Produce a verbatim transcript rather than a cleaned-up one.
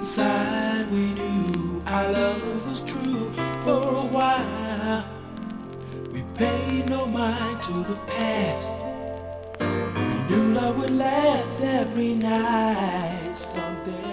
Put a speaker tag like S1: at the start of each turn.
S1: inside we knew our love was true. For a while we paid no mind to the past. We knew love would last every night. Something